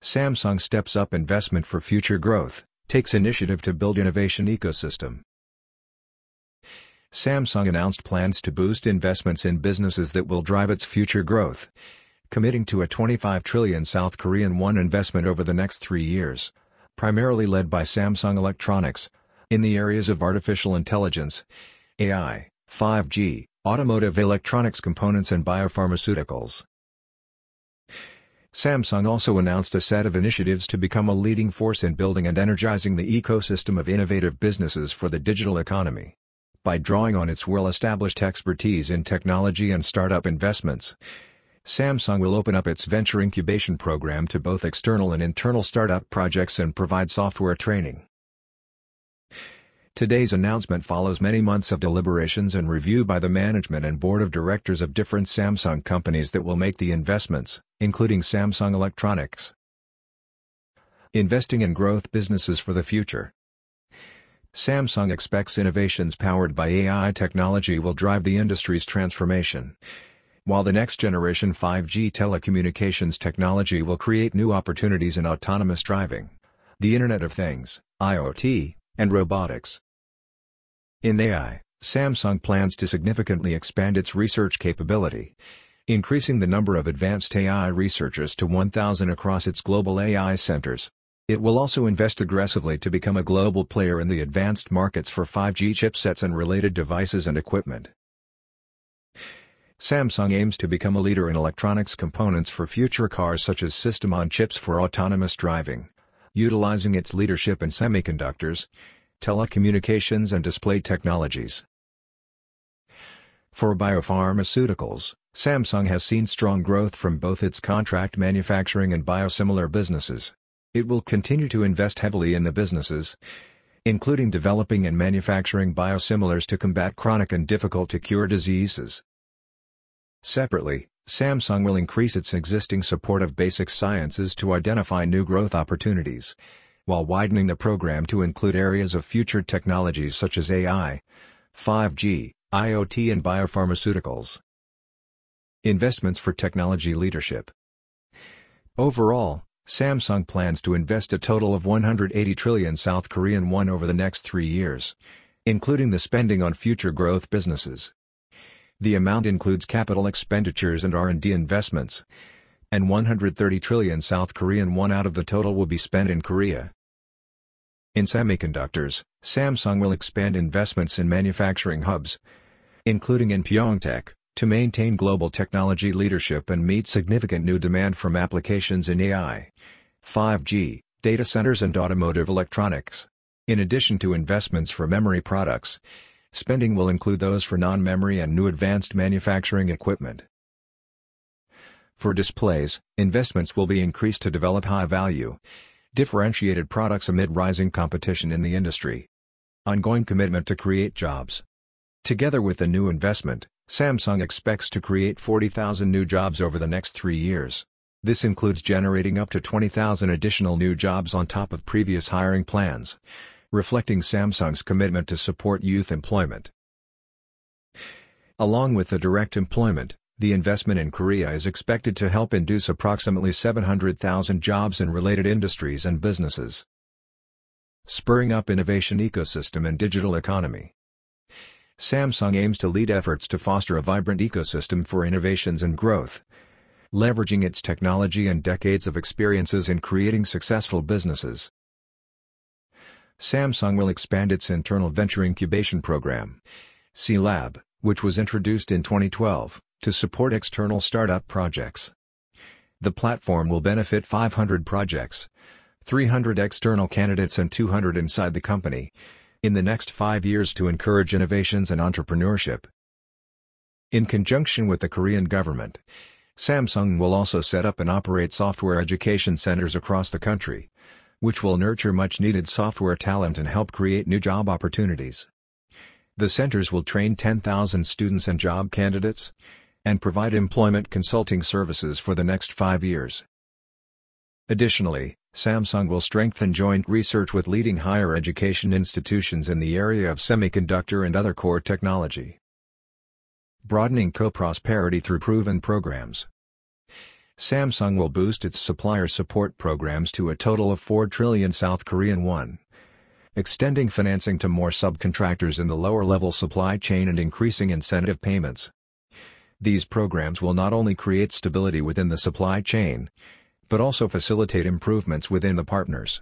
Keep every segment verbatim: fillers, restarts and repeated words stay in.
Samsung steps up investment for future growth, takes initiative to build innovation ecosystem. Samsung announced plans to boost investments in businesses that will drive its future growth, committing to a twenty-five trillion South Korean won investment over the next three years, primarily led by Samsung Electronics, in the areas of artificial intelligence, A I, five G, automotive electronics components and biopharmaceuticals. Samsung also announced a set of initiatives to become a leading force in building and energizing the ecosystem of innovative businesses for the digital economy. By drawing on its well-established expertise in technology and startup investments, Samsung will open up its venture incubation program to both external and internal startup projects and provide software training. Today's announcement follows many months of deliberations and review by the management and board of directors of different Samsung companies that will make the investments, including Samsung Electronics. Investing in growth businesses for the future. Samsung expects innovations powered by A I technology will drive the industry's transformation, while the next-generation five G telecommunications technology will create new opportunities in autonomous driving, the Internet of Things, I O T, and robotics. In A I, Samsung plans to significantly expand its research capability, increasing the number of advanced A I researchers to one thousand across its global A I centers. It will also invest aggressively to become a global player in the advanced markets for five G chipsets and related devices and equipment. Samsung aims to become a leader in electronics components for future cars such as system-on-chips for autonomous driving, utilizing its leadership in semiconductors, telecommunications and display technologies. For biopharmaceuticals, Samsung has seen strong growth from both its contract manufacturing and biosimilar businesses. It will continue to invest heavily in the businesses, including developing and manufacturing biosimilars to combat chronic and difficult-to-cure diseases. Separately, Samsung will increase its existing support of basic sciences to identify new growth opportunities, while widening the program to include areas of future technologies such as A I, five G, I O T and biopharmaceuticals. Investments for technology leadership. Overall, Samsung plans to invest a total of one hundred eighty trillion South Korean won over the next three years, including the spending on future growth businesses. The amount includes capital expenditures and R and D investments, and one hundred thirty trillion South Korean won out of the total will be spent in Korea. In semiconductors, Samsung will expand investments in manufacturing hubs, including in Pyeongtaek, to maintain global technology leadership and meet significant new demand from applications in A I, five G, data centers and automotive electronics. In addition to investments for memory products, spending will include those for non-memory and new advanced manufacturing equipment. For displays, investments will be increased to develop high-value, differentiated products amid rising competition in the industry. Ongoing commitment to create jobs. Together with the new investment, Samsung expects to create forty thousand new jobs over the next three years. This includes generating up to twenty thousand additional new jobs on top of previous hiring plans, reflecting Samsung's commitment to support youth employment. Along with the direct employment, the investment in Korea is expected to help induce approximately seven hundred thousand jobs in related industries and businesses. Spurring up innovation ecosystem and digital economy. Samsung aims to lead efforts to foster a vibrant ecosystem for innovations and growth, leveraging its technology and decades of experiences in creating successful businesses. Samsung will expand its internal venture incubation program, C-Lab, which was introduced in twenty twelve, to support external startup projects. The platform will benefit five hundred projects, three hundred external candidates and two hundred inside the company, in the next five years to encourage innovations and entrepreneurship. In conjunction with the Korean government, Samsung will also set up and operate software education centers across the country, which will nurture much-needed software talent and help create new job opportunities. The centers will train ten thousand students and job candidates, and provide employment consulting services for the next five years. Additionally, Samsung will strengthen joint research with leading higher education institutions in the area of semiconductor and other core technology. Broadening co-prosperity through proven programs. Samsung will boost its supplier support programs to a total of four trillion South Korean won, extending financing to more subcontractors in the lower-level supply chain and increasing incentive payments. These programs will not only create stability within the supply chain, but also facilitate improvements within the partners.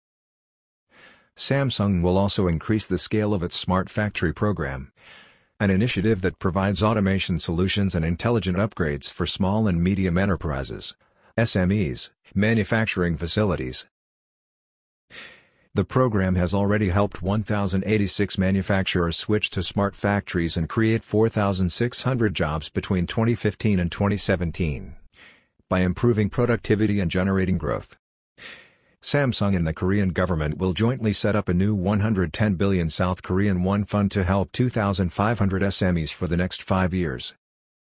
Samsung will also increase the scale of its Smart Factory program, an initiative that provides automation solutions and intelligent upgrades for small and medium enterprises, S M Es, manufacturing facilities. The program has already helped one thousand eighty-six manufacturers switch to smart factories and create four thousand six hundred jobs between twenty fifteen and twenty seventeen, by improving productivity and generating growth. Samsung and the Korean government will jointly set up a new one hundred ten billion South Korean won fund to help two thousand five hundred S M Es for the next five years.